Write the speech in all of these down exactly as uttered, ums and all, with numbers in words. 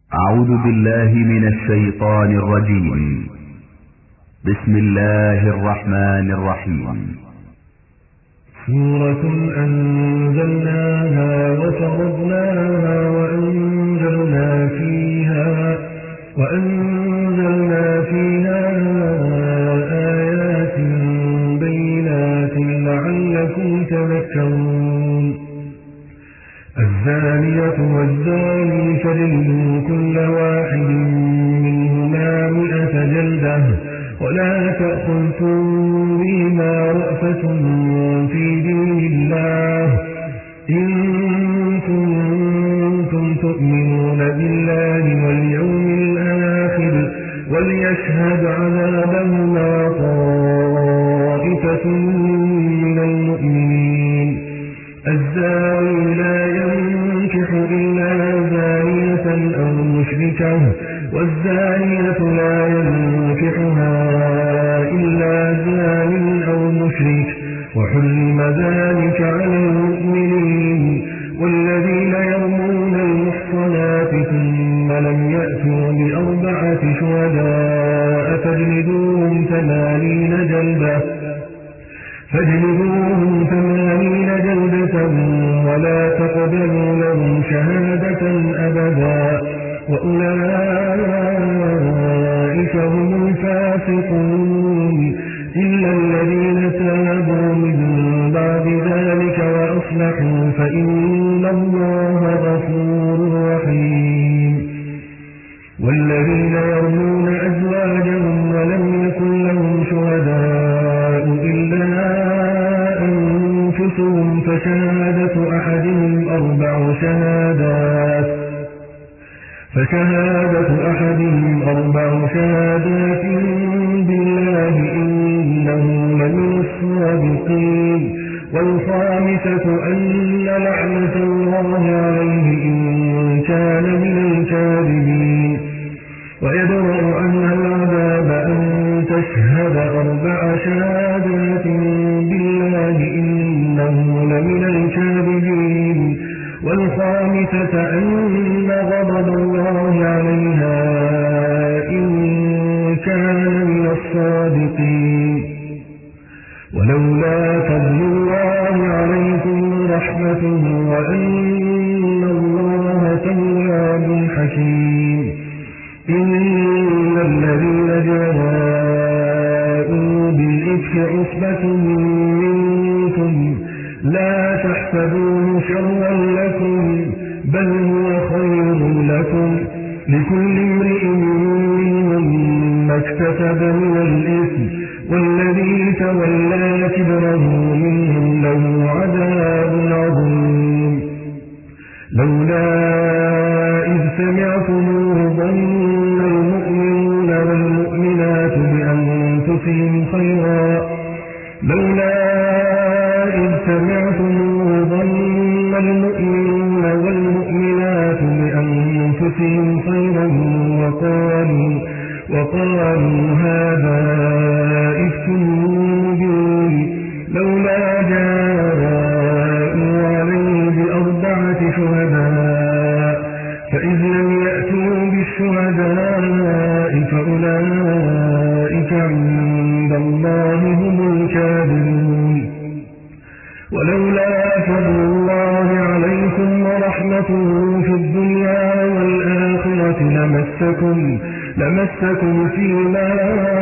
أعوذ بالله من الشيطان الرجيم. بسم الله الرحمن الرحيم. سورة أنزلناها وفرضناها وأنزلنا فيها وأنزلنا فيها آيات بينات لعلكم تذكرون. الزانية والزاني فاجلدوا كل واحد منهما مئة جلدة ولا تأخذكم بهما رأفة في دين الله إن كنتم تؤمنون بالله واليوم الآخر وليشهد عذابهما طائفة من المؤمنين. الزاني لا ينكح إلا زانية أو مشركة والزانية لا ينكحها إلا زان أو مشرك وحرم ذلك على المؤمنين. والذين يرمون المحصنات ثم لم يأتوا بأربعة شهداء فاجلدوهم ثمانين جلدة فاجلدوهم ثمانين جلدة ولا تقبلوا لهم شهادة أبدا وأولئك هم الفاسقون إلا الذين تابوا من بعد ذلك وأصلحوا فإن الله غفور رحيم. والذين يرمون أزواجهم ولم يكن لهم شهداء إلا أنفسهم فشهادة أحدهم أربع شهادات فشهادة أحدهم أربع شهادات بالله إنه لمن الصادقين. والخامسة أن لعنة الله عليه إن كان من الكاذبين. ويدرأ عنها العذاب أن تشهد أربع شهادات بالله إنه لمن الكاذبين. والخامسة أن غضب الله عليها إن كان من الصادقين. ولولا فضل الله عليكم ورحمته وأن الله تواب حكيم. إن الذين جاءوا بالإفك عصبة منكم لا تحسبوه شرا لكم بل هو خير لكم لكل امرئ منهم ما اكتسب من الإثم والذي تولى كبره منهم له عذاب عظيم. لولا إذ سمعتموه ظن المؤمنون والمؤمنات بأنفسهم خيرا لولا إذ سمعتموه ظن المؤمنون والمؤمنات بأنفسهم خيرا وقالوا وقالوا هذا إفك مبين. لولا جاءوا عليه بأربعة شهداء فإذ لم يأتوا بالشهداء فأولئك عند الله هم الكاذبون. ولولا فضل الله عليكم ورحمته في الدنيا والآخرة لمسكم لمسكم فيما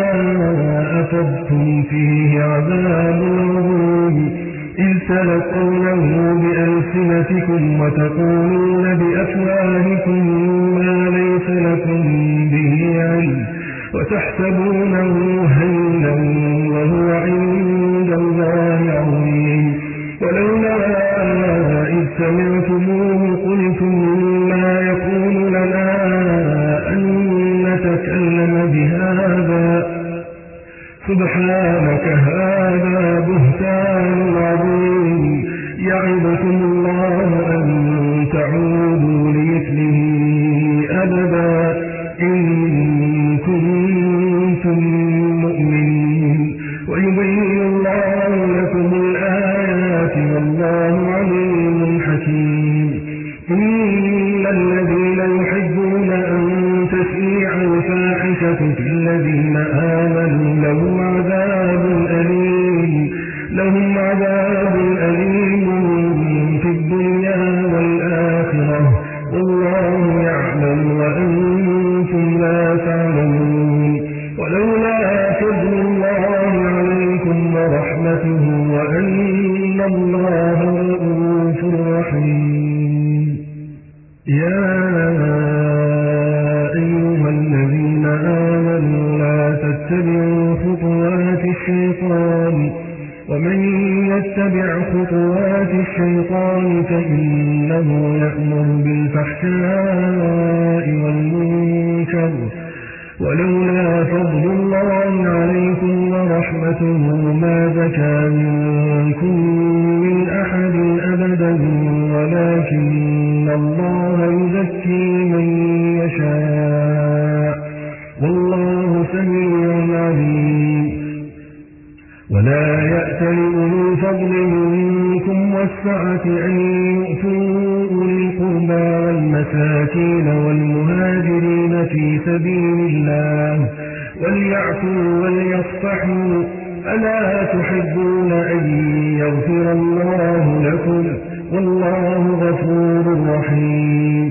أفضتم فيه عذاب عظيم إذ تلقونه بألسنتكم وتقولون بأفواهكم ما ليس لكم به علم وتحسبونه هينا وهو عند الله عظيم. ولولا إذ سمعتموه قلتم ما يكون لنا أن نتكلم بهذا سبحانك هذا بهتان عظيم. يعظكم الله أن تعودوا لمثله أبدا إن كنتم مؤمنين. ويبين الله لكم الآيات والله عليم حكيم. إن الذين يحبون أن يعلم وأنتم لا تعلمون ولولا فضل الله عليكم ورحمته وأن الله رؤوف رحيم يا أيها الذين آمنوا لا تتبعوا خطوات الشيطان ومن يتبع خطوات الشيطان فإنه يأمر بالفحشاء والمنكر ولولا فضل الله عليكم ورحمته ما زكى منكم من أحد أبدا ولكن الله يزكي من يشاء والله سميع عليم ولا يأتل أولو فضل منكم والسعة أن يؤتوا أولي القربى والمساكين والمهاجرين في سبيل الله وليعفوا وليصفحوا ألا تحبون أن يغفر الله لكم والله غفور رحيم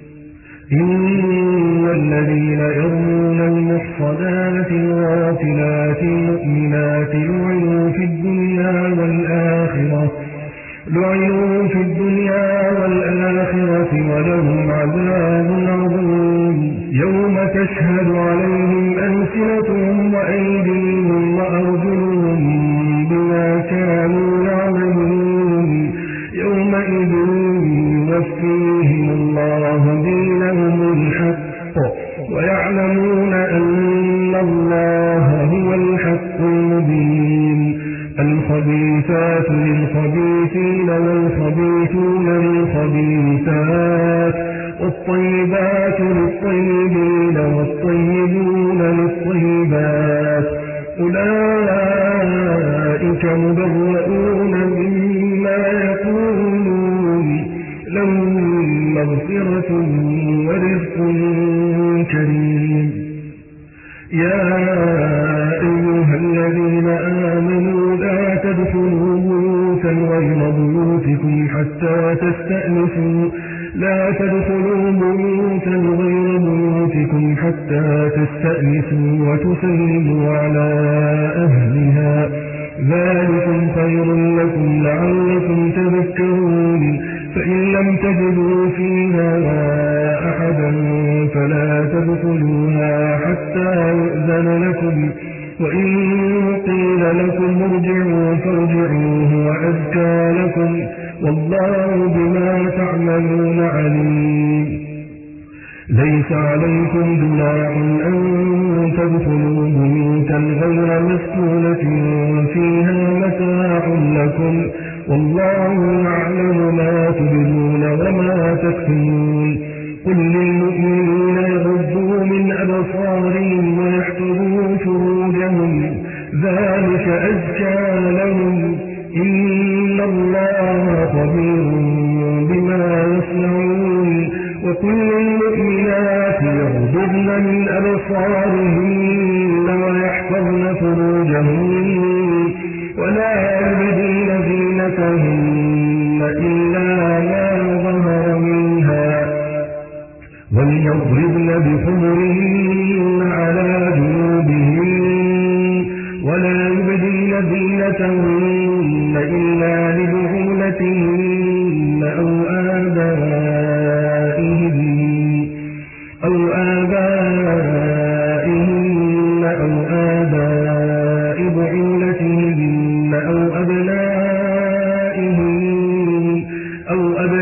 إن الذين يرمون المحصنات الغافلات المؤمنات لعنوا في الدنيا والآخرة لعنوا في الدنيا والآخرة ولهم عذاب عظيم يوم تشهد عليهم ألسنتهم وأيديهم وأرجلهم بما كانوا يعملون يومئذ يوفيهم الله دينهم الحق ويعلمون أن الله هو الحق المبين الخبيثات للخبيثين والخبيثون للخبيثات والطيبات للطيبين والطيبون للطيبات أولئك مبرؤون مما يقولون لهم مغفرة ورزق كريم يا أيها الذين آمنوا لا تدخلوا بيوتا غير بيوتكم حتى تستأنسوا لا تدخلوا بيوتا غير بيوتكم حتى تستأنسوا وتسلموا على أهلها ذلكم خير لكم لعلكم تذكرون فإن لم تجدوا فيها أحدا فلا تدخلوها حتى يؤذن لكم وإن قيل لكم ارجعوا فارجعوا هو أزكى لكم والله بما تعملون عليم ليس عليكم جناح أن تدخلوا بيوتا غير مسكونة فيها متاع لكم والله يعلم ما تبدون وما تكتمون قل للمؤمنين يغضوا من أبصارهم ويحفظوا فروجهم ذلك أزكى لهم إن الله خبير بما يصنعون وقل للمؤمنات يغضبن من أبصارهن ويحفظن فروجهن ولا يبدين زينتهن إلا ما ظهر منها وليضربن بخمرهن على جنوبهن ولا يبدين زينتهن إلا لبعولتهن أو آبائهن أو آبائهن أو آباء بعولتهن أو أبنائهن أو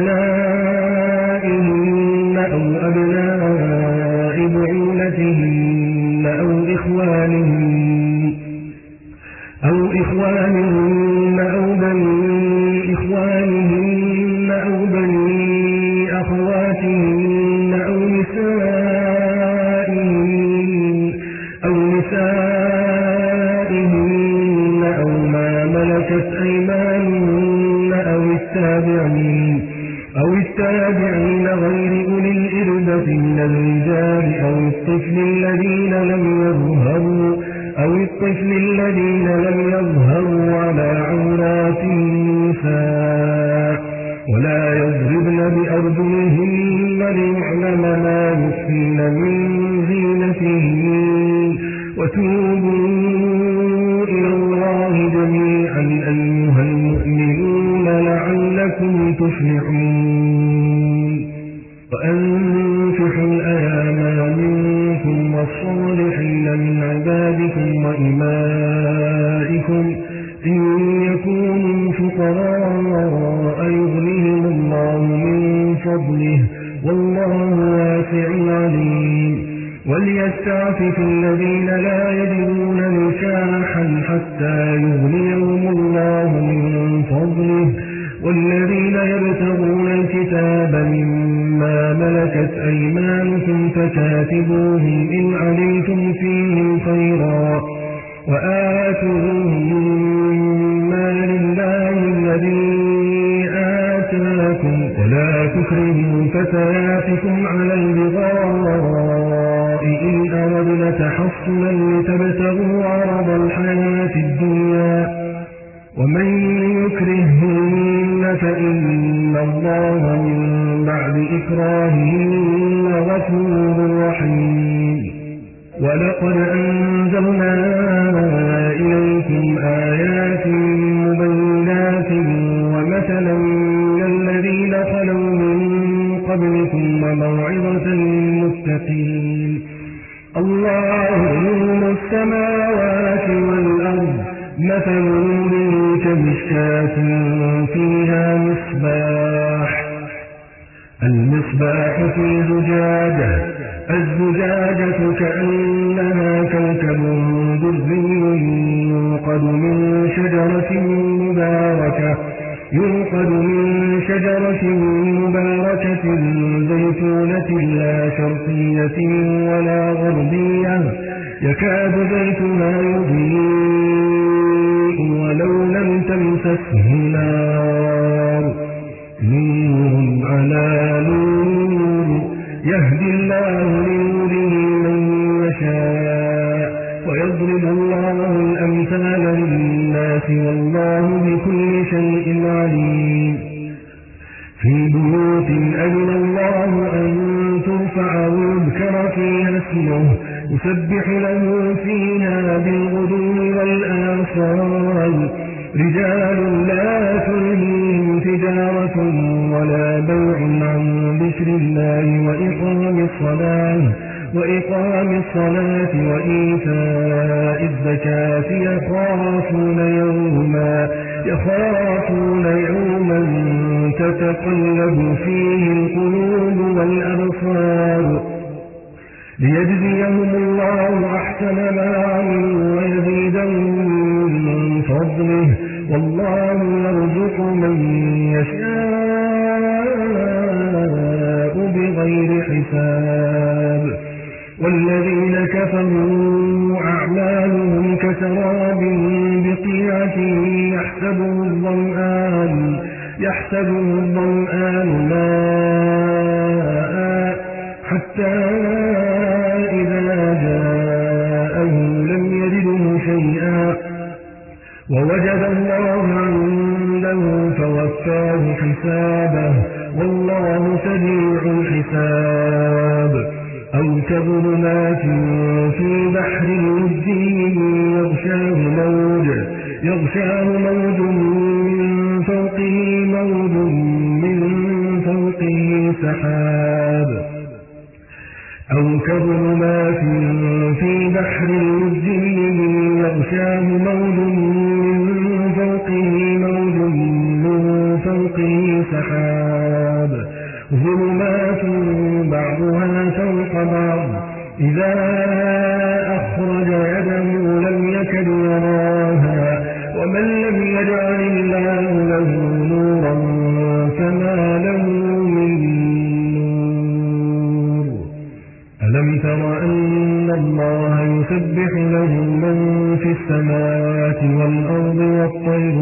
أبنائهن أو أبناء بعولتهن أو إخوانهن أو إخوانهن أو بني إخوانهن أو بني أخواتهن أو نسائهن أو نسائهن أو ما ملكت أيمانهن أو التابعين أو التابعين غير أولي الإربة من الرجال أو الطفل الذين لم يظهروا أو الطفل الذين لم يظهروا على عورات النساء ولا يضربن بأرجلهن ليعلم ما يخفين من زينتهن وتوبوا إلى الله جميعا أيها المؤمنون لعلكم تفلحون وأنكحوا الأيام منكم والصالحين من عبادكم وإمائكم إن يكونوا فقراء يغنيهم الله من فضله والله واسع عليم وليستعفف الذين لا يجدون نكاحا حتى يغنيهم الله من فضله والذين يبتغون الكتاب مما ملكت أيمانكم فكاتبوهم إن علمتم فيهم خيرا وآتوهم مما لله الذي آتاكم ولا تكرهوا فتياتكم على البغاء إن أردنا تحصنا لتبتغوا عرض الحياة الدنيا ومن يكرهن فإن الله من بعد إكراههن غفور رحيم ولقد أنزلنا إليكم آيات مبينات ومثلا من الذين خلوا من قبلكم وموعظة للمتقين الله نور السماوات والأرض مثل نوره كمشكاة فيها مصباح المصباح في زجاجة الزجاجة كأنها كوكب دري يوقد من شجرة مباركة يوقد من شجرة مباركة زيتونة لا شرقية ولا غربية يكاد زيتها يضيء ولو لم تمسسه نار نور على نور يهدي الله لنوره من يشاء ويضرب الله الأمثال للناس والله بكل شيء عليم في بيوت أذن الله أن ترفع ويذكر فيها اسمه يسبح له فيها بالغدو والآصال رجال لا تلهيهم تجارة ولا بيع عن ذكر الله وإقام الصلاة وإقام الصلاة وإيتاء الزكاة يخافون يوما يخافون يوما تتقلب فيه القلوب والأبصار ليجزيهم الله أحسن ما عملوا ويزيدهم من فضله والله يرزق من يشاء بغير حساب والذين كفروا أعمالهم كسراب بقيعة يحسبه الظمآن يحسبه الظمآن ماء حتى إذا جاءه لم يجده شيئا ووجد الله عنده فوفاه حسابه والله سريع الحساب أو كظلمات في بحر لجي يغشاه موج يغشاه موج من فوقه موج من فوقه سحاب أو كظلمات في بحر لجي يغشاه موج من فوقه موج من فوقه سحاب ظلمات بعضها فوق بعض إذا أخرج يده لم يكد يراها ومن لم يجعل الله له نورا فما له من نور ألم تر أن الله يسبح له من في السماوات والأرض والطير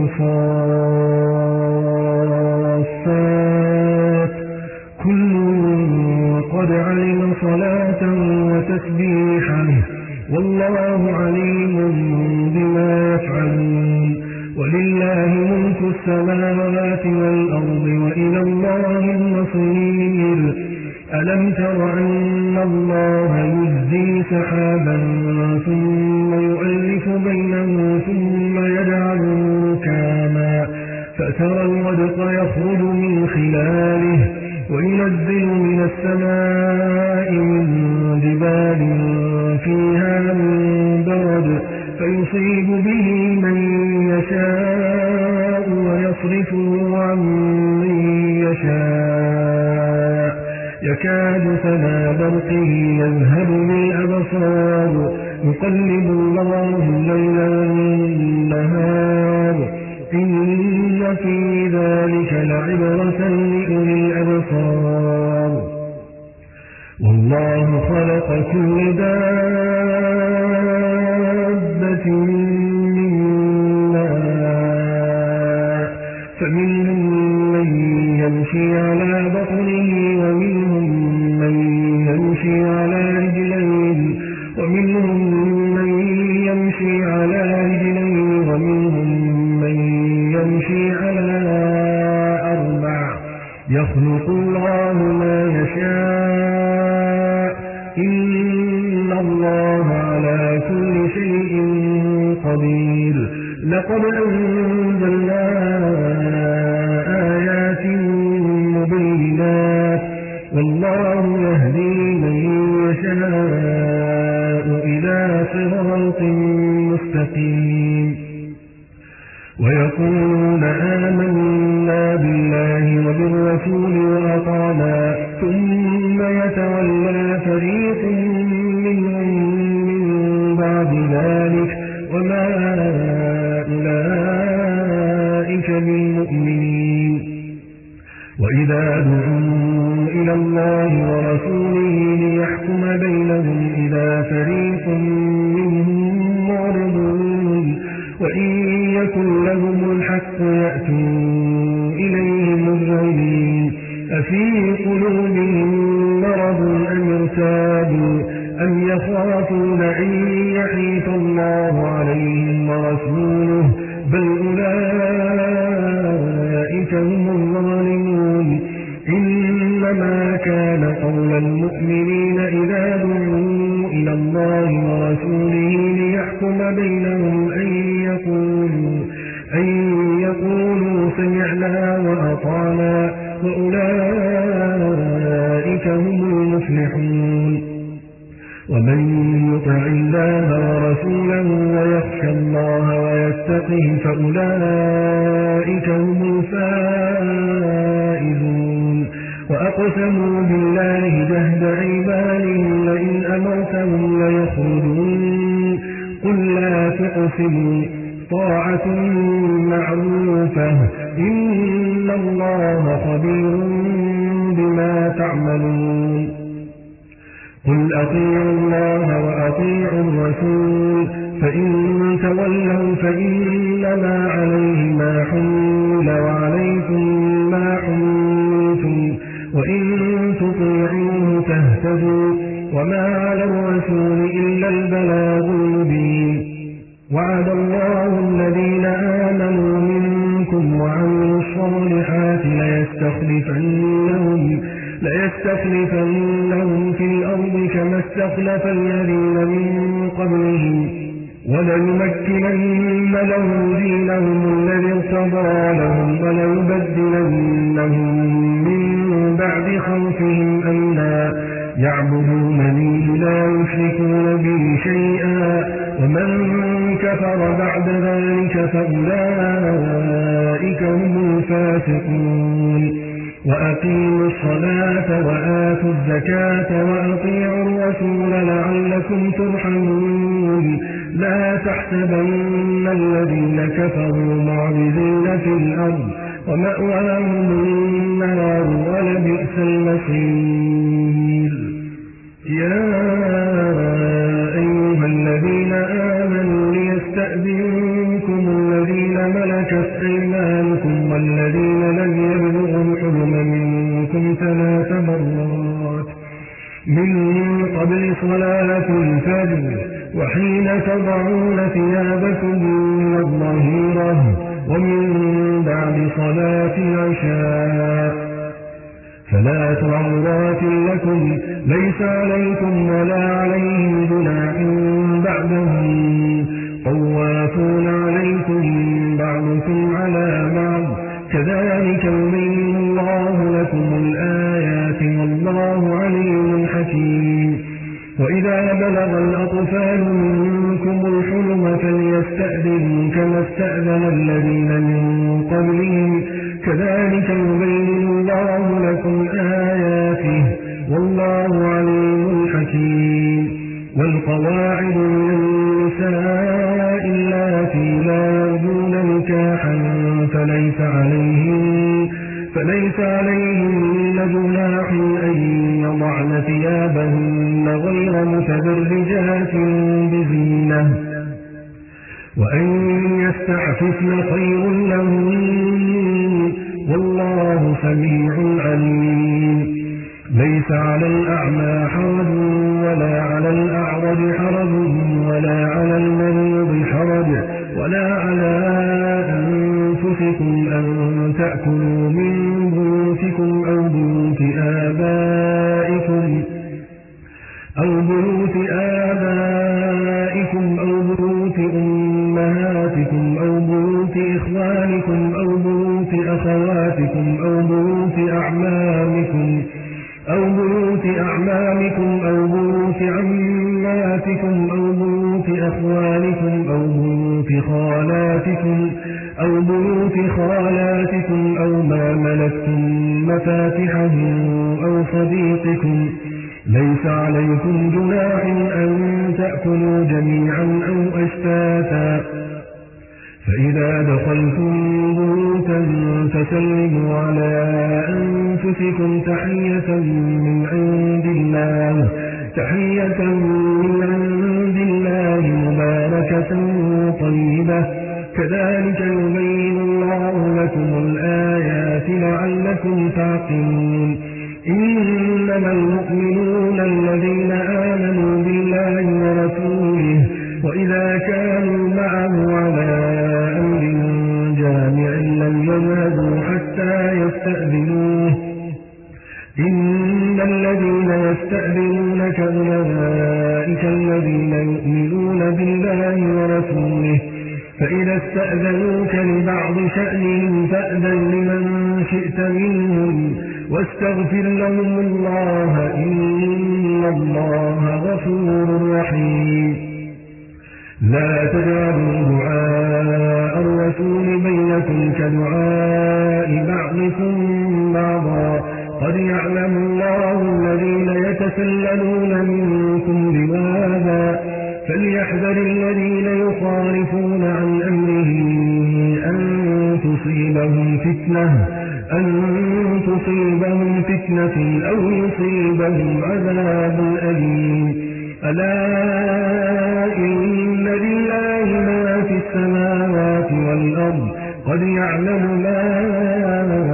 صافات كل قد علم صلاة وتسبيحا والله عليم بما يفعلون ولله ملك السماوات والأرض وإلى الله المصير ألم تر أن الله يزجي سحابا ثم يؤلف بينه ثم يجعله ركاما فترى الودق يخرج من خلاله وينزل من السماء من جبال فيها من برد فيصيب به من يشاء ويصرفه عن من يشاء يكاد سنا برقه يذهب بالأبصار يقلب الله الليل والنهار إن في ذلك لعبرة لأولي الأبصار والله خلق كل دابة من ماء فمنهم من يمشي على بطنه ومنهم من يمشي على رجلين ومنهم من يمشي على رجلين ومنهم من يمشي على أربع يخلق الله ما يشاء إن الله على كل شيء قدير لقد أنزلنا آيات مبينات والله يهدي من يشاء إلى صراط مستقيم ويقولون آمنا بالله وبالرسول وأطعنا ثم يتولى فريق منهم من بعد ذلك وما أولئك بالمؤمنين وإذا دعوا إلى الله ورسوله ليحكم بينهم إذا فريق منهم معرضون وإن يكن لهم الحق يأتوا إليه مذعنين أفي قلوبهم مرض أم ارتابوا أم يخافون أن يحيف الله عليهم ورسوله بل أولئك هم الظالمون إنما كان قول المؤمنين إذا دعوا إلى الله ورسوله ليحكم بينهم أن يقولوا, أن يقولوا سمعنا وأطعنا وأولئك هم المفلحون ومن يطع الله ورسوله ويخشى الله ويتقه فأولئك هم الفائزون وأقسموا بالله جهد أيمانهم لئن أمرتهم ليخرجون قل لا تقسموا طاعة معروفة إن الله خبير بما تعملون قل أطيعوا الله وأطيعوا الرسول فإن تولوا فإنما عليه ما حمل وعليكم ما حملتم وإن تطيعوه تهتدوا وما على الرسول إلا البلاغ المبين وعد الله الذين آمنوا منكم وعملوا الصالحات ليستخلفنهم ليستخلفنهم في الأرض كما استخلف الذين من قبلهم وليمكنن لهم دينهم الذي ارتضى لهم وليبدلنهم من بعد خوفهم أمنا يعبدونني لا يشركون بي شيئا ومن كفر بعد ذلك فأولئك هم الفاسقون وأقيموا الصلاة وآتوا الزكاة وأطيعوا الرسول لعلكم ترحمون لا تحسبن الذين كفروا معجزين في الأرض ومأواهم النار ولبئس المصير يا أيها الذين آمنوا ليستأذنكم الذين ملكت أيمانكم والذين لم يبلغوا الحلم منكم ثلاث مرات من قبل صلاة الفجر وحين تضعون ثيابكم من الظهيرة ومن بعد صلاة العشاء ثلاث عورات لكم ليس عليكم ولا عليهم جناح بعدهم طوافون عليكم بعضكم على بعض كذلك يبين الله لكم الآيات والله عليم حكيم. وإذا بلغ الأطفال منكم الحلم فليستأذنوا كما استأذن الذين من قبلهم كذلك يبين الله لكم آياته والله عليم حكيم. والقواعد من النساء اللاتي لا يرجون نكاحا فليس عليهن فليس عليهن جناح أن يضعن ثيابهن غير متبرجات بزينة وأن يستعففن خير لهن والله سميع عليم. ليس على الأعمى حرج ولا على الأعرج حرج ولا على المريض حرج ولا على أنفسكم أن تأكلوا من بيوتكم أو بيوت آبائكم أو بيوت آبائكم أو بيوت أمهاتكم أو بيوت إخوانكم أو بيوت أخواتكم أو بيوت أعمامكم أو بيوت أعمامكم أو بيوت عماتكم أو بيوت أخوالكم أو بيوت خالاتكم أو بيوت خالاتكم أو ما ملكتم مفاتحه أو صديقكم ليس عليكم جناح أن تأكلوا جميعا أو أشتاتا فإذا دخلتم بيوتا فسلموا على أنفسكم تحية من عند الله تحية من عند الله مباركة طيبة كذلك يبين الله لكم الآيات لعلكم تعقلون. إنما المؤمنون الذين آمنوا بالله ورسوله وإذا كانوا معه على أمر جامع لم يذهبوا حتى يستأذنوه إن الذين يستأذنونك أولئك الذين يؤمنون بالله ورسوله فإذا استأذنوك لبعض شأنهم فأذن لمن شئت منهم واستغفر لهم الله إن الله غفور رحيم. لا تجعلوا دعاء الرسول بينكم كدعاء بعضكم بعضا قد يعلم الله الذين يتسللون منكم لواذا فليحذر الذين يخالفون عن أمره أن تصيبهم فتنة أن تصيبهم فتنة أو يصيبهم عذاب أليم. ألا إن لله ما في السماوات والأرض قد يعلم ما